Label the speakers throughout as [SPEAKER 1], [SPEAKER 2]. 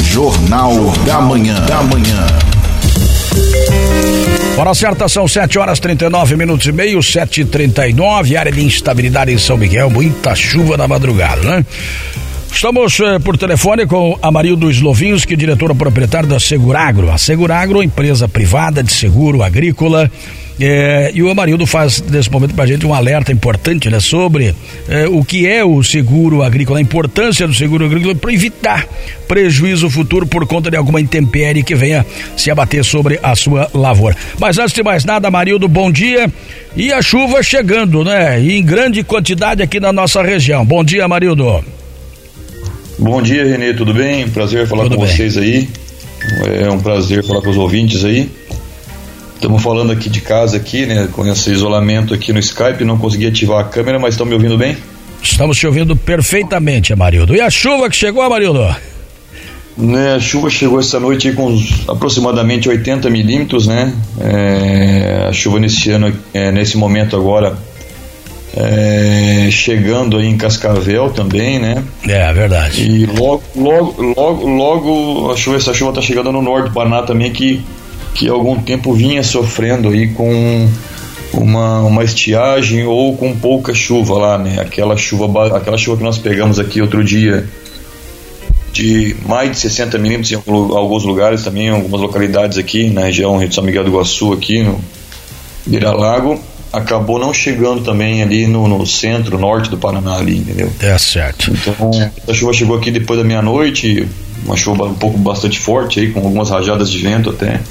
[SPEAKER 1] Jornal da Manhã.
[SPEAKER 2] Hora certa, são 7h39 7h39, área de instabilidade em São Miguel, muita chuva na madrugada, né? Estamos por telefone com Amarildo Slovinski, diretor proprietário da Seguragro. A Seguragro, empresa privada de seguro agrícola, e o Amarildo faz nesse momento pra gente um alerta importante, né, sobre o que é o seguro agrícola, a importância do seguro agrícola para evitar prejuízo futuro por conta de alguma intempérie que venha se abater sobre a sua lavoura. Mas antes de mais nada, Amarildo, bom dia. E a chuva chegando, né, em grande quantidade aqui na nossa região. Bom dia, Amarildo.
[SPEAKER 3] Bom dia, Renê, tudo bem? Prazer falar
[SPEAKER 2] tudo
[SPEAKER 3] com
[SPEAKER 2] bem.
[SPEAKER 3] Vocês aí. É um prazer falar com os ouvintes aí. Estamos falando aqui de casa aqui, né? Com esse isolamento aqui no Skype, não consegui ativar a câmera, mas estão me ouvindo bem?
[SPEAKER 2] Estamos te ouvindo perfeitamente, Amarildo. E a chuva que chegou, Amarildo?
[SPEAKER 3] A chuva chegou essa noite aí com aproximadamente 80 milímetros, né? A chuva nesse ano, nesse momento agora, chegando aí em Cascavel também, né?
[SPEAKER 2] É verdade.
[SPEAKER 3] E logo essa chuva está chegando no norte do Paraná também, que há algum tempo vinha sofrendo aí com uma estiagem ou com pouca chuva lá, né? Aquela chuva que nós pegamos aqui outro dia de mais de 60 milímetros em alguns lugares também, em algumas localidades aqui na região de São Miguel do Iguaçu, aqui no Beira-Lago, acabou não chegando também ali no centro, norte do Paraná ali, entendeu?
[SPEAKER 2] É certo.
[SPEAKER 3] Então, a chuva chegou aqui depois da meia-noite, uma chuva um pouco bastante forte aí, com algumas rajadas de vento até,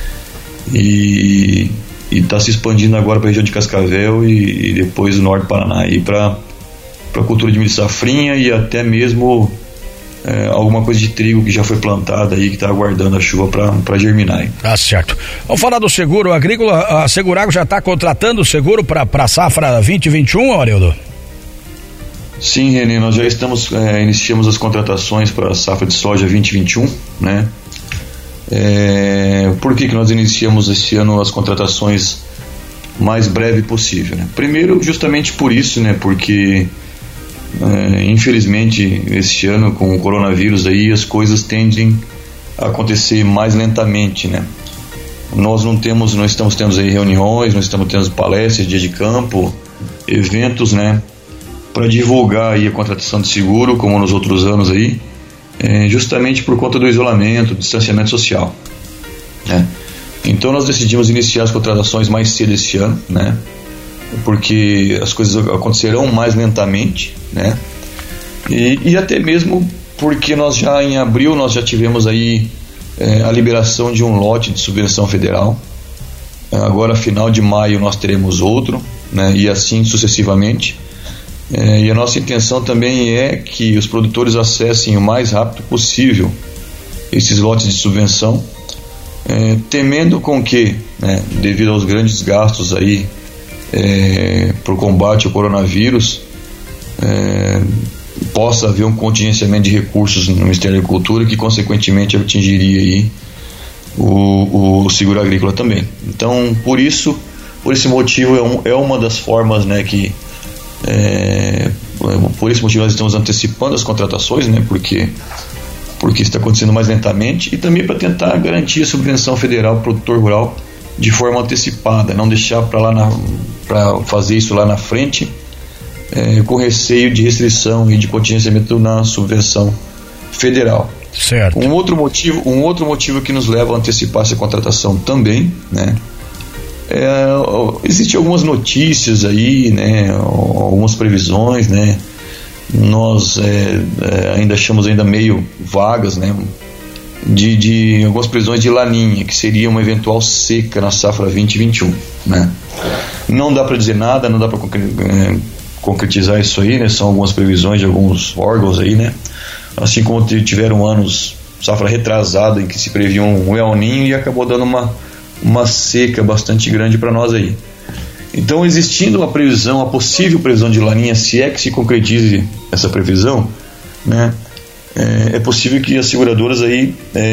[SPEAKER 3] e está se expandindo agora para a região de Cascavel e depois o norte do Paraná, e para a cultura de milho safrinha e até mesmo alguma coisa de trigo que já foi plantada aí, que está aguardando a chuva para germinar.
[SPEAKER 2] Tá certo. Vamos falar do seguro agrícola. A Seguragro já está contratando o seguro para a safra 2021, Amarildo?
[SPEAKER 3] Sim, Renê, nós já iniciamos as contratações para a safra de soja 2021, né? Por que nós iniciamos esse ano as contratações mais breve possível, né? Primeiro, justamente por isso, né? Porque infelizmente este ano com o coronavírus aí as coisas tendem a acontecer mais lentamente, né? Nós não estamos tendo aí reuniões, não estamos tendo palestras, dia de campo, eventos, né? Para divulgar aí a contratação de seguro, como nos outros anos aí, justamente por conta do isolamento, do distanciamento social, né? Então nós decidimos iniciar as contratações mais cedo esse ano, né? Porque as coisas acontecerão mais lentamente, né? E até mesmo porque nós já em abril nós já tivemos aí a liberação de um lote de subvenção federal. Agora final de maio nós teremos outro, né? E assim sucessivamente. E a nossa intenção também é que os produtores acessem o mais rápido possível esses lotes de subvenção, temendo com que, né, devido aos grandes gastos aí para o combate ao coronavírus, possa haver um contingenciamento de recursos no Ministério da Agricultura, que consequentemente atingiria aí o seguro agrícola também. Então, por esse motivo é uma das formas, né, que por esse motivo nós estamos antecipando as contratações, né, porque está acontecendo mais lentamente, e também para tentar garantir a subvenção federal para o produtor rural de forma antecipada, não deixar para fazer isso lá na frente, com receio de restrição e de contingenciamento na subvenção federal.
[SPEAKER 2] Certo.
[SPEAKER 3] Um outro motivo que nos leva a antecipar essa contratação também, né? Existem algumas notícias aí, né? Algumas previsões, né? Nós ainda achamos meio vagas, né? De algumas previsões de laninha, que seria uma eventual seca na safra 2021, né? Não dá para dizer nada, não dá para concretizar isso aí, né? São algumas previsões de alguns órgãos aí, né? Assim como tiveram anos, safra retrasada, em que se previa um El Niño e acabou dando uma seca bastante grande para nós aí. Então, existindo a possível previsão de laninha, se é que se concretize essa previsão, né? É possível que as seguradoras aí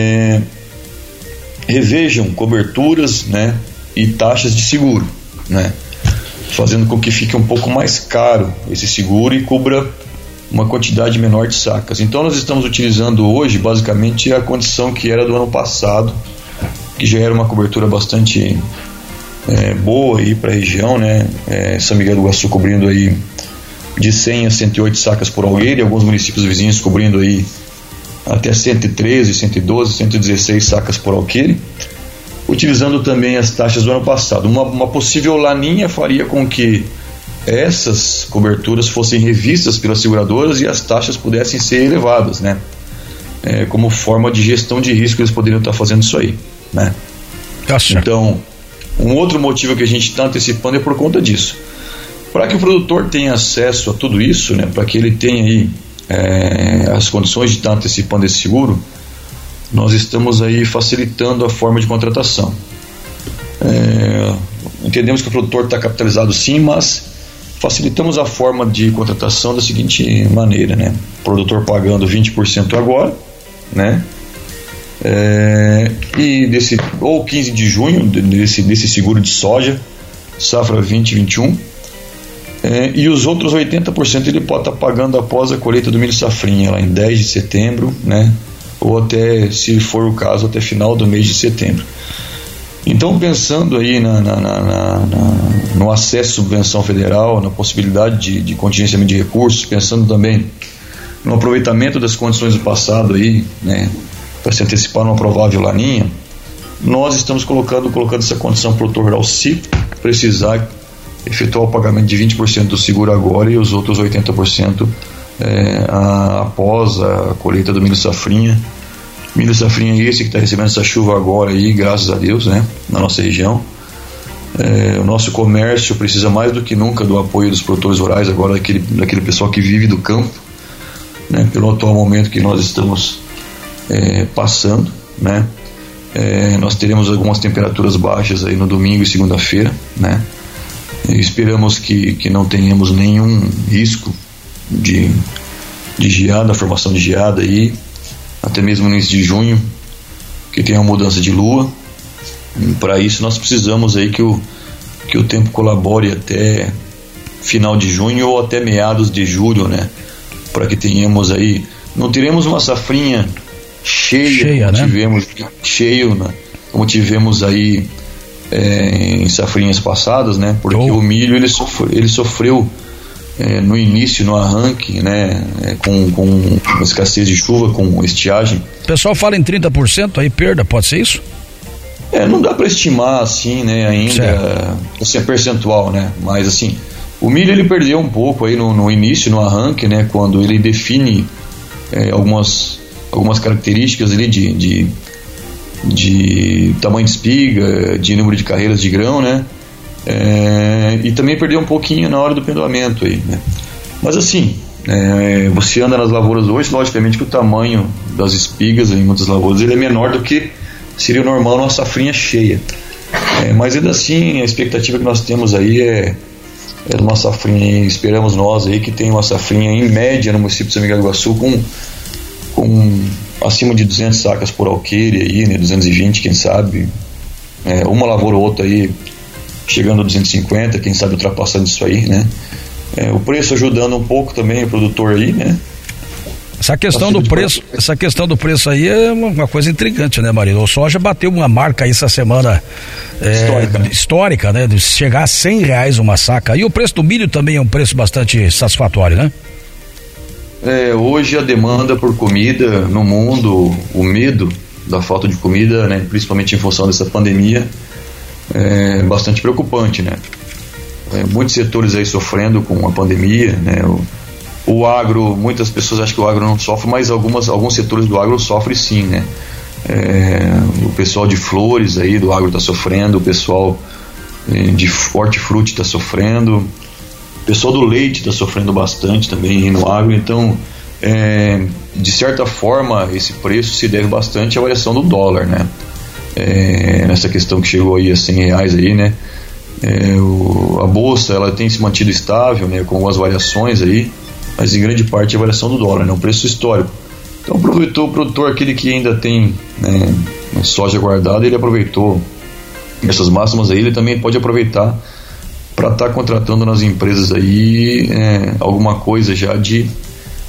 [SPEAKER 3] revejam coberturas, né, e taxas de seguro, né, fazendo com que fique um pouco mais caro esse seguro e cubra uma quantidade menor de sacas. Então nós estamos utilizando hoje basicamente a condição que era do ano passado, que já era uma cobertura bastante boa aí para a região, né? São Miguel do Iguaçu cobrindo aí de 100 a 108 sacas por alqueire, alguns municípios vizinhos cobrindo aí até 113, 112, 116 sacas por alqueire, utilizando também as taxas do ano passado. Uma possível laninha faria com que essas coberturas fossem revistas pelas seguradoras e as taxas pudessem ser elevadas, né? Como forma de gestão de risco, eles poderiam estar fazendo isso aí, né? Então, um outro motivo que a gente está antecipando é por conta disso. Para que o produtor tenha acesso a tudo isso, né? Para que ele tenha aí as condições de estar antecipando esse seguro, nós estamos aí facilitando a forma de contratação. Entendemos que o produtor está capitalizado sim, mas facilitamos a forma de contratação da seguinte maneira, né? O produtor pagando 20% agora, né? E ou 15 de junho desse seguro de soja, safra 2021, e os outros 80% ele pode estar pagando após a colheita do milho safrinha, lá em 10 de setembro, né? Ou até, se for o caso, até final do mês de setembro. Então, pensando aí no acesso à subvenção federal, na possibilidade de contingenciamento de recursos, pensando também no aproveitamento das condições do passado aí, né, para se antecipar numa provável laninha, nós estamos colocando essa condição para o produtor rural, se precisar, efetuar o pagamento de 20% do seguro agora e os outros 80% após a colheita do milho safrinha. Milho safrinha esse que está recebendo essa chuva agora aí, graças a Deus, né, na nossa região. O nosso comércio precisa mais do que nunca do apoio dos produtores rurais, agora daquele pessoal que vive do campo, né, pelo atual momento que nós estamos passando, né. Nós teremos algumas temperaturas baixas aí no domingo e segunda-feira, né. Esperamos que não tenhamos nenhum risco de geada, formação de geada aí, até mesmo no início de junho, que tem uma mudança de lua. Para isso nós precisamos aí que o tempo colabore até final de junho ou até meados de julho, né? Para que tenhamos aí, não teremos uma safrinha cheia como, né? Como tivemos aí em safrinhas passadas, né? Porque o milho ele sofreu no início, no arranque, né, com escassez de chuva, com estiagem.
[SPEAKER 2] O pessoal fala em 30% aí, perda, pode ser isso?
[SPEAKER 3] Não dá para estimar assim, né, ainda, assim, percentual, né, mas assim, o milho ele perdeu um pouco aí no início, no arranque, né, quando ele define algumas características ali de tamanho de espiga, de número de carreiras de grão, né. E também perdeu um pouquinho na hora do pendoamento aí, né? Mas assim, você anda nas lavouras hoje, logicamente que o tamanho das espigas em muitas lavouras ele é menor do que seria o normal numa safrinha cheia, mas ainda assim a expectativa que nós temos aí é uma safrinha, esperamos nós aí que tenha uma safrinha em média no município de São Miguel do Iguaçu com acima de 200 sacas por alqueire aí, né, 220 quem sabe, uma lavoura ou outra aí chegando a 250, quem sabe ultrapassando isso aí, né? O preço ajudando um pouco também o produtor aí, né?
[SPEAKER 2] Essa questão do preço aí é uma coisa intrigante, né, Marino? O soja bateu uma marca aí essa semana histórica, né? De chegar a R$100 uma saca. E o preço do milho também é um preço bastante satisfatório, né?
[SPEAKER 3] Hoje a demanda por comida no mundo, o medo da falta de comida, né? Principalmente em função dessa pandemia, é bastante preocupante, né? Muitos setores aí sofrendo com a pandemia, né? O agro, muitas pessoas acham que o agro não sofre, mas alguns setores do agro sofrem sim, né? O pessoal de flores aí do agro está sofrendo, o pessoal de hortifruti está sofrendo, o pessoal do leite está sofrendo bastante também no agro. Então, de certa forma, esse preço se deve bastante à variação do dólar, né? Nessa questão que chegou aí a R$100 aí, né? A bolsa ela tem se mantido estável, né, com as variações aí, mas em grande parte a variação do dólar, né, o preço histórico. Então o produtor aquele que ainda tem, né, soja guardada, ele aproveitou essas máximas aí, ele também pode aproveitar para estar contratando nas empresas aí alguma coisa já de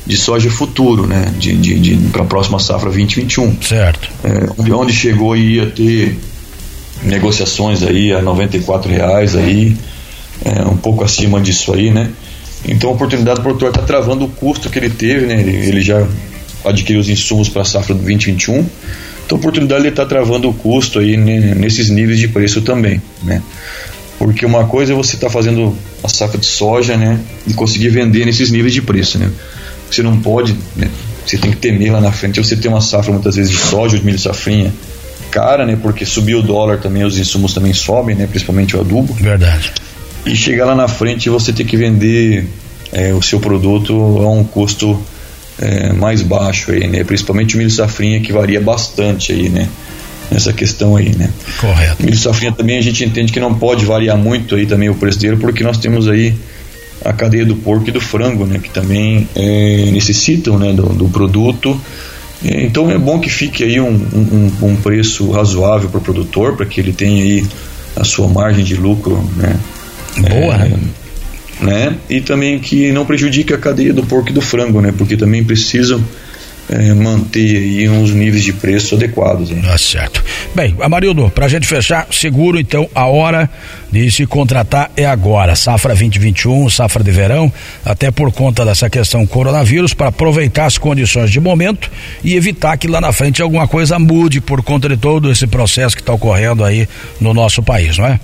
[SPEAKER 3] soja futuro, né? Para a próxima safra 2021.
[SPEAKER 2] Certo.
[SPEAKER 3] Onde chegou ia ter negociações aí a R$94 aí, um pouco acima disso aí, né? Então a oportunidade do produtor está travando o custo que ele teve, né? Ele já adquiriu os insumos para a safra do 2021, então a oportunidade ele está travando o custo aí, né, nesses níveis de preço também, né? Porque uma coisa é você estar fazendo a safra de soja, né, e conseguir vender nesses níveis de preço, né? Você não pode, né, você tem que temer lá na frente você ter uma safra muitas vezes de soja ou de milho safrinha cara, né, porque subiu o dólar também, os insumos também sobem, né, principalmente o adubo.
[SPEAKER 2] Verdade.
[SPEAKER 3] E chegar lá na frente você ter que vender o seu produto a um custo mais baixo aí, né, principalmente o milho safrinha, que varia bastante aí, né, nessa questão aí, né.
[SPEAKER 2] Correto.
[SPEAKER 3] Milho safrinha também a gente entende que não pode variar muito aí também o preço dele, porque nós temos aí a cadeia do porco e do frango, né, que também necessitam, né, do produto. Então é bom que fique aí um preço razoável para o produtor, para que ele tenha aí a sua margem de lucro, né,
[SPEAKER 2] boa,
[SPEAKER 3] né, e também que não prejudique a cadeia do porco e do frango, né, porque também precisam manter aí uns níveis de preço adequados. Hein?
[SPEAKER 2] Tá certo. Bem, Amarildo, pra gente fechar, seguro, então a hora de se contratar é agora, safra 2021, safra de verão, até por conta dessa questão coronavírus, para aproveitar as condições de momento e evitar que lá na frente alguma coisa mude por conta de todo esse processo que está ocorrendo aí no nosso país, não é?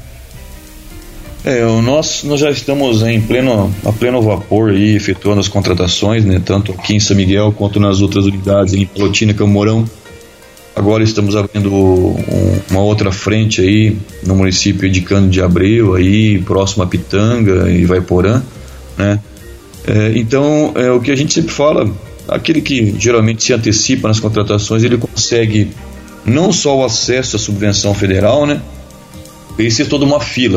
[SPEAKER 3] Nós já estamos a pleno vapor aí, efetuando as contratações, né, tanto aqui em São Miguel quanto nas outras unidades em Pelotina, Camorão. Agora estamos abrindo uma outra frente aí no município de Cândido de Abreu, aí próximo a Pitanga e Vaiporã, né? Então, o que a gente sempre fala, aquele que geralmente se antecipa nas contratações, ele consegue não só o acesso à subvenção federal, né? Isso é toda uma fila.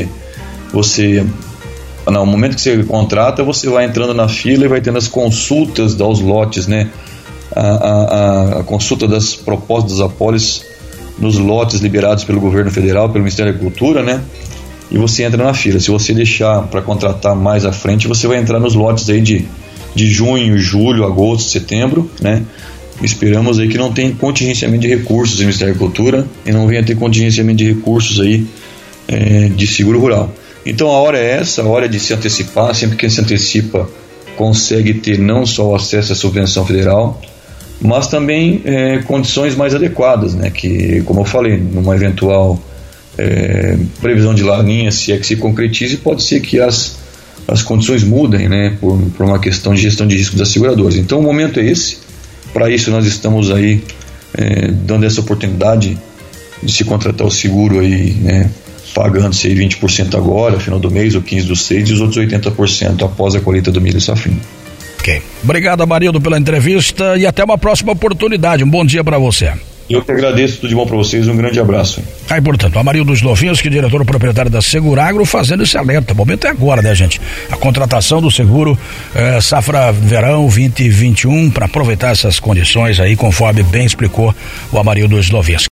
[SPEAKER 3] No momento que você contrata, você vai entrando na fila e vai tendo as consultas aos lotes, né? A consulta das propostas das apólices nos lotes liberados pelo governo federal, pelo Ministério da Agricultura, né? E você entra na fila. Se você deixar para contratar mais à frente, você vai entrar nos lotes aí de junho, julho, agosto, setembro, né? Esperamos aí que não tenha contingenciamento de recursos do Ministério da Agricultura e não venha ter contingenciamento de recursos aí de seguro rural. Então a hora é essa, a hora de se antecipar. Sempre que se antecipa, consegue ter não só o acesso à subvenção federal, mas também condições mais adequadas, né? Que, como eu falei, numa eventual previsão de laninha, se é que se concretize, pode ser que as condições mudem, né? Por uma questão de gestão de risco das seguradoras. Então o momento é esse. Para isso nós estamos aí dando essa oportunidade de se contratar o seguro aí, né? Pagando-se aí 20% agora, final do mês, ou 15% do 6, e os outros 80% após a colheita do milho safrinha.
[SPEAKER 2] Ok. Obrigado, Amarildo, pela entrevista e até uma próxima oportunidade. Um bom dia para você.
[SPEAKER 3] Eu que agradeço, tudo de bom para vocês, um grande abraço.
[SPEAKER 2] Aí, portanto, Amarildo Slovinski, diretor proprietário da Seguragro, fazendo esse alerta. O momento é agora, né, gente? A contratação do seguro safra verão 2021 para aproveitar essas condições aí, conforme bem explicou o Amarildo Slovinski.